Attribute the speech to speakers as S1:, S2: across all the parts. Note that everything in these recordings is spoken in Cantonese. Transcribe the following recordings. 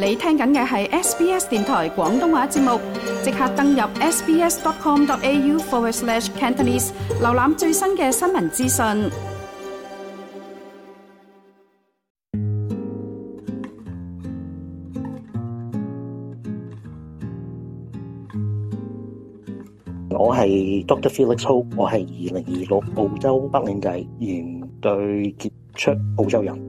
S1: 你聽緊嘅係 SBS 電台廣東話節目，即刻登入 sbs.com.au/Cantonese 瀏覽最新嘅新聞資訊。
S2: 我係 Dr. Felix Ho， 我係2026澳洲北領地現對傑出澳洲人。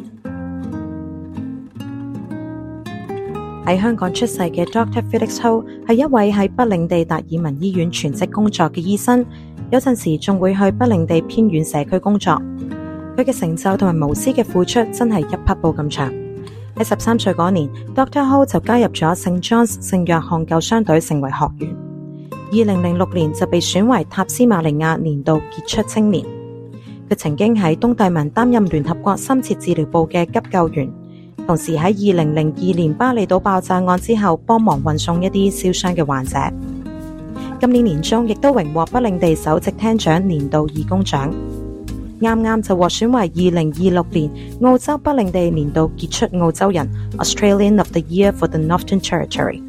S3: 喺香港出世嘅 Dr. Felix Ho 係一位喺北領地達爾文醫院全職工作嘅醫生，有陣時仲會去北領地偏遠社區工作。佢嘅成就同埋無私嘅付出真係一匹布咁長。喺13歲嗰年 ，Dr. Ho 就加入咗聖 John's 聖約翰救傷隊成為學員。2006年就被選為塔斯馬尼亞年度傑出青年。佢曾經喺東帝汶擔任聯合國深切治療部嘅急救員，同時喺2002年巴厘島爆炸案之後幫忙運送一啲燒傷嘅患者。今年年中亦都榮獲北領地首席廳長年度義工獎，啱啱就獲選為2026年澳洲北領地年度傑出澳洲人 Australian of the Year for the Northern Territory。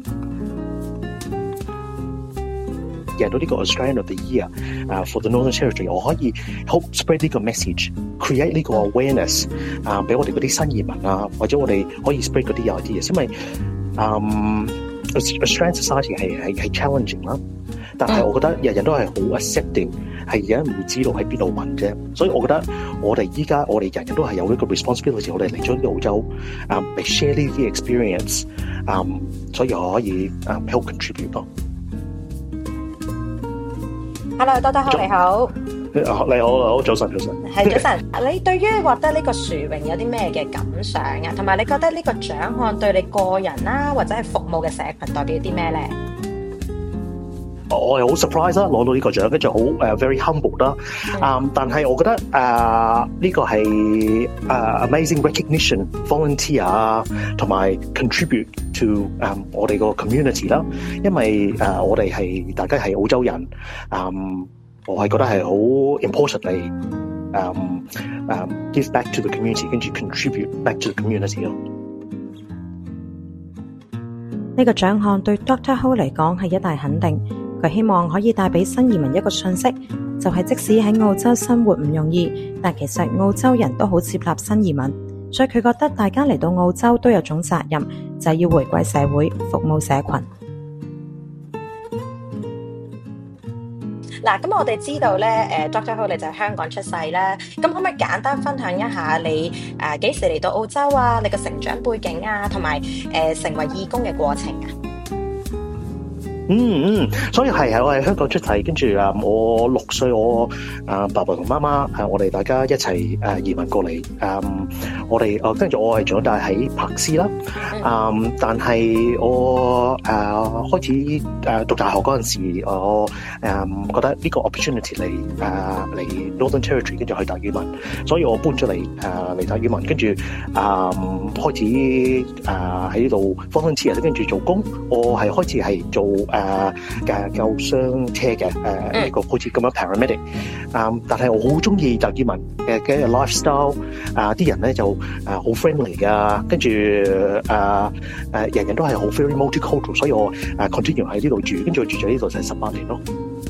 S2: 贏到呢個 Australian of the Year for the Northern Territory， 我可以 help spread 呢個 message，create 呢個 awareness 俾我哋嗰啲新移民啊，或者我哋可以 spread 嗰啲 ideas， 因為Australian society 係 challenging 啦，但係我覺得人人都係好 accepting， 係有人唔知道喺邊度揾啫，所以我覺得我哋依家我哋人人都係有呢個 responsibility， 我哋嚟咗澳洲嚟 share 呢啲 experience， 所以我可以help contribute 咯。
S3: Hello，Dr. Ho 你好。
S2: 你好，早晨。
S3: 係早晨。你對於獲得呢個殊榮有啲咩嘅感想啊？同埋你覺得呢個獎項對你個人啦，或者係服務嘅社群代表啲咩咧？
S2: 我係好 surprise 啦，攞到呢個獎，跟住好very humble 啦。但係我覺得呢個係amazing recognition、volunteer 啊，同埋 contribute to 我哋個 community 啦。因為我哋係大家係澳洲人，我係覺得係好 important 嚟give back to the community， 跟住 contribute back to the community 咯。
S3: 呢個獎項對 Dr. Ho 嚟講係一大肯定。佢希望可以帶俾新移民一個訊息，就係即使喺澳洲生活唔容易，但其實澳洲人都好接納新移民，所以佢覺得大家嚟到澳洲都有種責任，就係要回歸社會，服務社群。嗱，咁我哋知道咧，Dr. Ho 你就喺香港出世啦，咁可唔可以簡單分享一下你幾時嚟到澳洲啊？你嘅成長背景啊，同埋成為義工嘅過程啊？
S2: 所以係我係香港出世，跟住我6歲，我爸爸同媽媽我哋大家一齊移民過嚟，我哋跟住我係長大喺柏斯啦，但係我開始讀大學嗰陣時，我覺得呢個 opportunity 嚟 Northern Territory， 跟住去達爾文，所以我搬咗嚟達爾文，跟住開始喺呢度 volunteer， 跟住做工，我係開始係做救傷車嘅一個好似咁樣 paramedic， 但係我好中意達爾文嘅 lifestyle， 啲人咧就好 friendly 噶，跟住人人都係好 very multicultural， 所以我continue 喺呢度住，跟住我住咗呢度就係18年咯。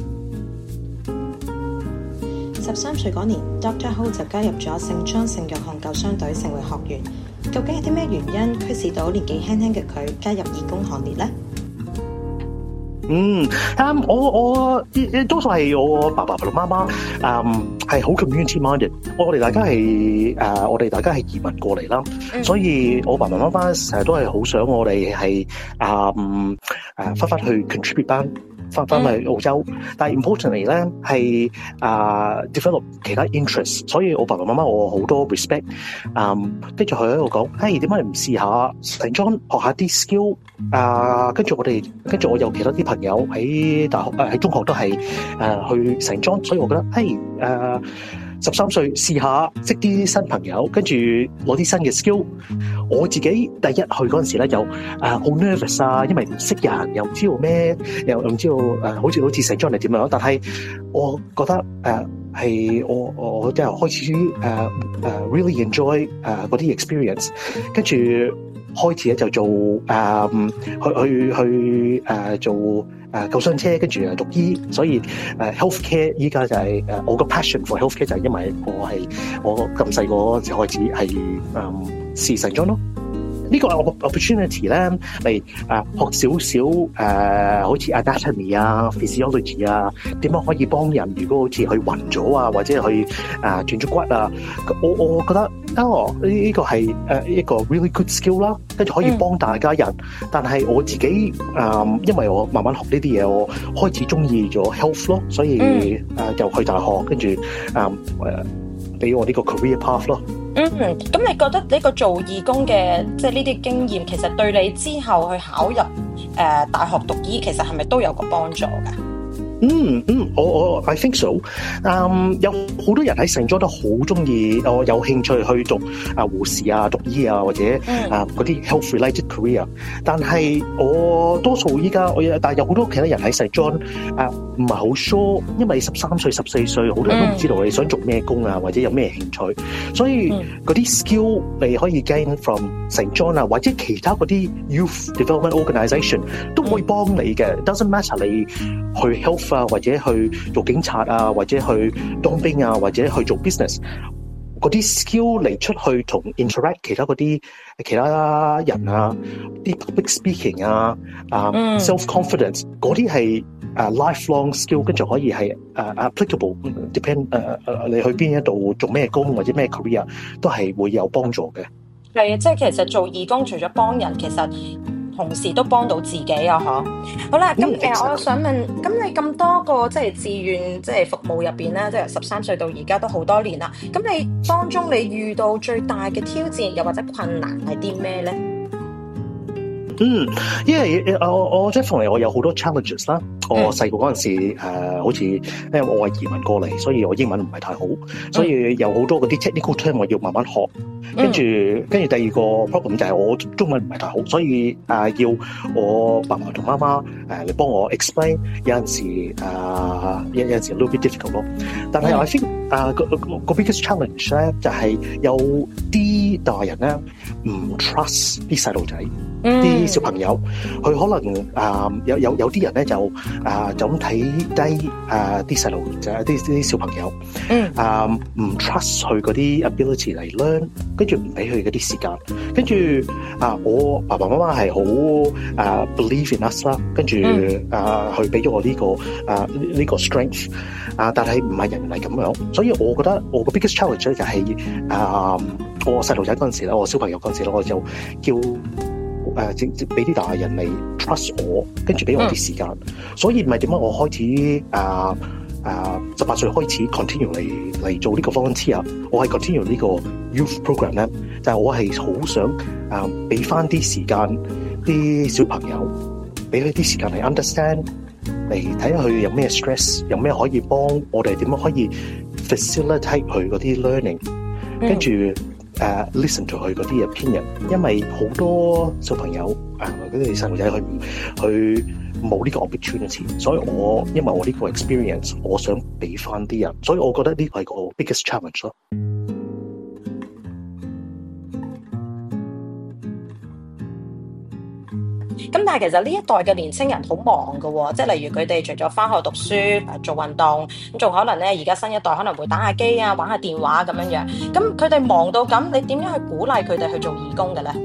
S3: 13歲嗰年 ，Dr. Ho 就加入咗聖 John 聖約翰救傷隊成為學員。究竟有啲咩原因驅使到年紀輕輕嘅佢加入義工行列咧？
S2: 我多數係我爸爸同媽媽係好 community minded， 我哋大家係移民過嚟啦，所以我爸爸媽媽成日都係好想我哋係翻去 contribute 翻去澳洲，但係 importantly 咧係develop 其他 interest， 所以我爸爸媽媽我好多 respect， 跟住佢喺度講，點解你唔試下成裝學下啲 skill， 跟住我有其他啲朋友喺大學喺中學都係去成裝，所以我覺得 13歲試下識啲新朋友，跟住攞啲新嘅 skill。我自己第一去嗰陣時咧，又好 nervous 啊，因為唔識人，又唔知道咩，又唔知道好似St. John係點樣。但係我覺得係我即係開始really enjoy 嗰啲 experience， 跟住開始咧就做去做救傷車，跟住讀醫，所以healthcare 依家就係我個 passion for healthcare 就係因為我咁細個嗰陣時開始係試St. John咯。呢個 opportunity 咧嚟學少少好似 anatomy 啊 physiology 啊，點樣可以幫人？如果好似去暈咗啊，或者去斷咗骨啊，我覺得呢個係一個 really good skill 啦，跟住可以幫大家人。但係我自己因為我慢慢學呢啲嘢，我開始中意咗 health 咯，所以就去大學，跟住俾我呢個 career path 咯。
S4: 咁你覺得呢個做義工嘅即係呢啲經驗，其實對你之後去考入大學讀醫，其實係咪都有個幫助㗎？
S2: 我 I think so。有好多人喺St. John都好中意，我有興趣去讀護士啊、讀醫啊，或者嗰啲 health related career。但係我多數依家但係有好多其他人喺St. John唔係好 sure， 因為13歲、14歲好多人都唔知道你想做咩工啊，或者有咩興趣。所以嗰啲 skill 你可以 gain from St. John 啊，或者其他嗰啲 youth development organisation 都可以幫你嘅。Doesn't matter 你去 health或者去做警察啊，或者去當兵啊，或者去做 business， 嗰啲 skill 嚟出去同 interact 其他人啊，啲 public speaking 啊self confidence 嗰啲係lifelong skill， 跟住可以係applicable depend 你去邊一度做咩工或者咩 career 都係會有幫助嘅。
S4: 係，即係其實做義工除咗幫人，其實同時都幫到自己啊！嗬，好啦，咁我想問，咁你咁多個即係志願即係服務入邊咧，即係13歲到而家都好多年啦。咁你當中你遇到最大嘅挑戰又或者困難係啲咩咧？
S2: 因為我即係從嚟我有好多 challenges 啦。我細個嗰陣時好似因為我係移民過嚟，所以我英文唔係太好，所以有好多嗰啲 technical term 我要慢慢學。跟住第二個 problem 就係我中文唔係太好，所以要我爸爸同媽媽嚟幫我 explain， 有陣時a little bit difficult 咯。但係 I think 個 biggest challenge 咧就係有啲大人咧唔 trust 啲細路仔。啲小朋友，佢可能有啲人咧就咁睇低啲細路仔啲小朋友，唔 trust 佢嗰啲 ability 嚟 learn， 跟住唔俾佢嗰啲時間，跟住我爸爸媽媽係好believe in us 啦，跟住佢俾咗我呢個 strength， 但係唔係人係咁樣，所以我覺得我個 biggest challenge 咧就係我細路仔嗰陣時咧，我小朋友嗰陣時咧，我就叫直接俾啲大人嚟 trust 我，跟住俾我啲時間，所以唔係點解我開始18歲開始 continue 嚟做呢個 volunteer， 我係 continue 呢個 youth program 咧，就係我係好想俾翻啲時間啲小朋友，俾佢啲時間嚟 understand， 嚟睇下佢有咩 stress， 有咩可以幫我哋點樣可以 facilitate 佢嗰啲 learning， 跟住listen to 佢嗰啲 opinion， 因為好多小朋友嗰啲細路仔佢冇呢個 opportunity， 所以因為我呢個 experience， 我想俾翻啲人，所以我覺得呢個係個 biggest challenge 咯。
S4: 咁但係其實呢一代嘅年青人好忙㗎喎，即係例如佢哋除咗返學讀書、做運動，咁仲可能咧而家新一代可能會打下機啊、玩下電話咁樣樣。咁佢哋忙到咁，你點樣去鼓勵佢哋去做義工嘅咧？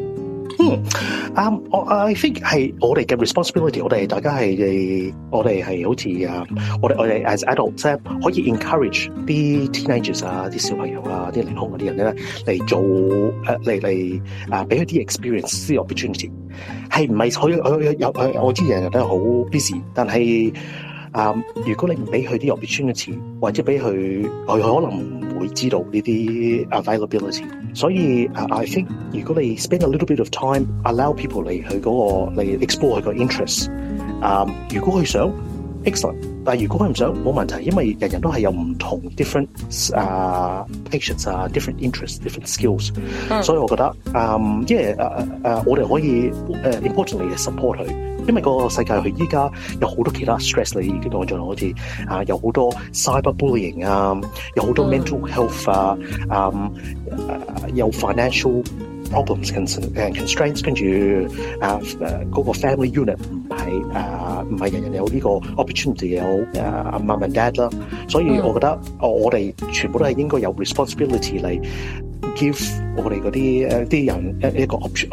S2: I think 係我哋嘅 responsibility， 我哋大家係好似我哋 as adults 可以 encourage 啲 teenagers 啊、啲小朋友啊、啲年輕嗰啲人咧嚟做嚟俾佢啲 experience 啲 opportunity。係唔係佢我知人人都好 busy， 但係如果你唔俾佢啲 opportunity， 或者俾佢可能唔會知道呢啲 availability。所以I think 如果你 spend a little bit of time allow people 嚟去嚟 explore 佢個 interest， 如果佢想 excellent， 但係如果佢唔想冇問題，因為人人都係有唔同 different patients different interests different skills，所以我覺得因為我哋可以importantly support 佢。因為個世界佢依家有好多其他 stress， 你已經講咗啦，好似有好多 cyberbullying 有好多 mental health 有 financial problems and constraints， 跟住嗰個 family unit 唔係人人有呢個 opportunity 有mum and dad 啦，所以我覺得我哋全部都係應該有 responsibility 嚟 give 我哋嗰啲人一個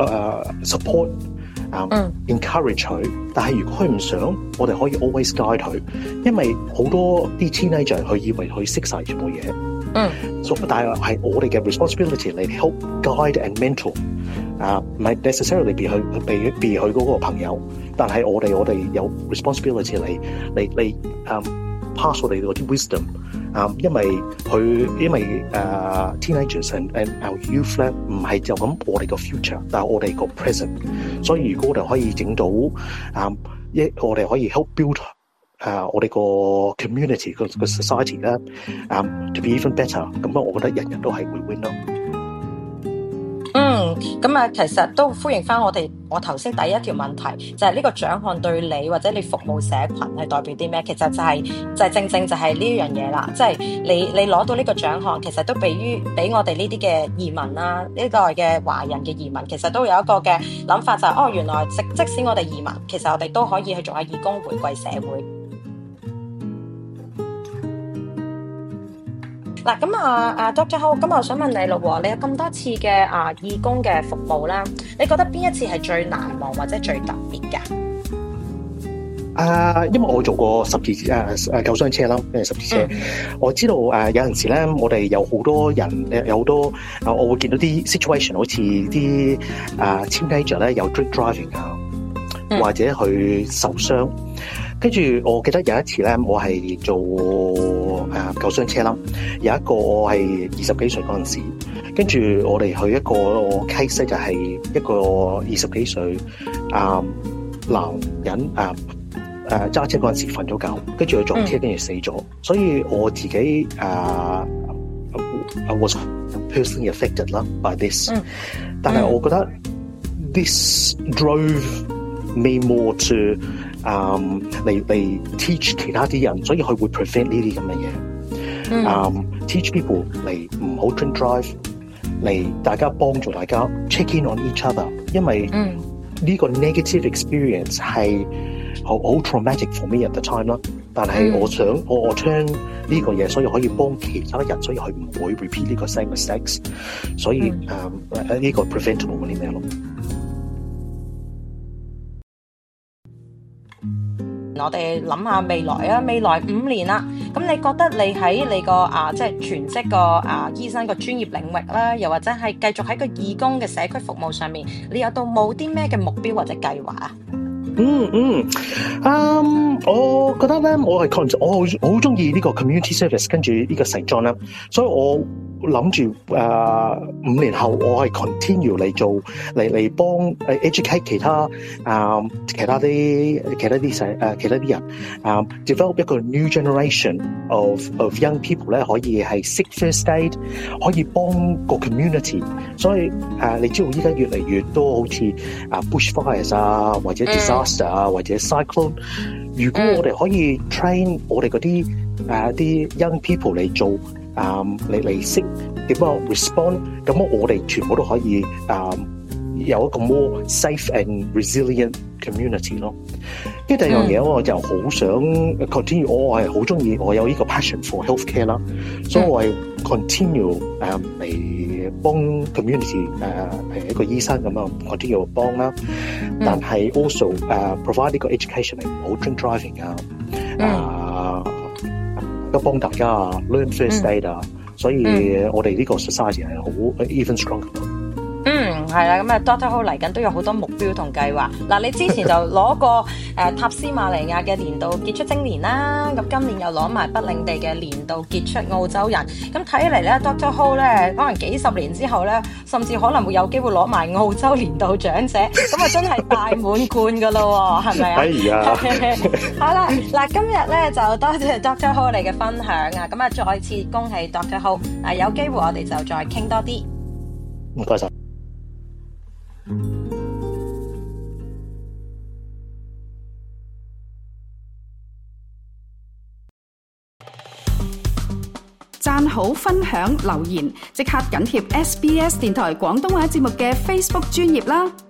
S2: support。encourage 佢，但係如果佢唔想，我哋可以 always guide 佢，因為好多啲 teenager 佢以為佢識晒全部嘢，但係我哋嘅 responsibility 嚟 help guide and mentor，唔係 necessarily be 佢嗰個朋友，但係我哋有 responsibility 嚟pass 我哋嗰啲 wisdom，因為 teenagers and our youth 咧唔係就咁我哋個 future， 但係我哋個 present， 所以如果我哋可以整到我哋可以 help build 我哋個 community 個 society 咧to be even better， 咁我覺得人人都係會 win 咯。
S4: 咁其實都呼應翻我頭先第一條問題，就係呢個獎項對你或者你服務社群係代表啲咩？其實就係正正就係呢樣嘢啦，即係你攞到呢個獎項，其實都俾我哋呢啲嘅移民啦，呢代嘅華人嘅移民，其實都有一個嘅諗法，就係原來即使我哋移民，其實我哋都可以去做下義工，回饋社會。嗱，咁Dr. Ho， 咁我想問你咯，你有咁多次嘅義工嘅服務啦，你覺得邊一次係最難忘或者最特別㗎？
S2: 因為我做過十字救傷車啦，十字車，我知道有陣時咧，我哋有好多人，有好多我會見到啲 situation， 好似啲teenager 咧有 drink driving 或者佢受傷。跟住我記得有一次咧，我係做救傷車啦，有一個我係20幾歲嗰陣時，跟住我哋去一個 case 就係一個20幾歲男人揸車嗰陣時瞓咗覺，跟住佢撞車，跟住死咗，所以我自己I was personally affected 啦 by this，但係我覺得 this drove me more to嚟 teach 其他啲人，所以佢會 prevent 呢啲咁嘅嘢。teach people 嚟唔好 drink drive， 嚟大家幫助大家 check in on each other， 因為呢個 negative experience 係好 traumatic for me at the time 啦。但係我想我 turn 呢個嘢，所以可以幫其他人，所以佢唔會 repeat 呢個 same mistakes， 所以呢個 preventable 嗰啲咩咯。
S4: 我哋諗下未來未來5年啦，咁你覺得你喺你個即係全職個醫生個專業領域啦，又或者係繼續喺個義工嘅社區服務上面，你有到冇啲咩嘅目標或者計劃啊？
S2: 我覺得咧，我好中意呢個 community service， 跟住呢個成裝啦，所以我諗住5年後我係 continue 嚟做嚟幫educate 其他啲人develop 一個 new generation of young people 咧，可以係識 first aid， 可以幫個 community， 所以你知道依家越嚟越多好似bushfires 或者 disaster 或者 cyclone， 如果我哋可以 train 我哋嗰啲young people 嚟做嚟識點樣 respond， 咁我哋全部都可以有一個 more safe and resilient community 咯。跟住第二樣嘢，我就好想 continue， 我係好中意，我有呢個 passion for healthcare 啦，所以我係 continue 嚟幫 community 一個醫生咁樣 continue 幫啦，但係 also provide 呢個 education 嚟唔好 drink driving 都幫大家learn first aid 所以我哋呢個 society 係好 even stronger。
S4: 係啦，咁啊 Doctor Ho 嚟緊都有好多目標同計劃。嗱，你之前就攞過塔斯馬尼亞嘅年度傑出青年啦，咁今年又攞埋北領地嘅年度傑出澳洲人。咁睇嚟咧 Doctor Ho 咧，可能幾十年之後咧，甚至可能會有機會攞埋澳洲年度長者，咁啊真係大滿貫噶咯，係咪啊？
S2: 哎呀，
S4: 好啦，嗱，今日咧就多謝 Doctor Ho 你嘅分享啊，咁啊再次恭喜 Doctor Ho，有機會我哋就再傾多啲。
S2: 唔該晒。
S1: 讚好、分享、留言，即刻緊貼SBS 電台廣東話節目嘅 Facebook 專頁啦！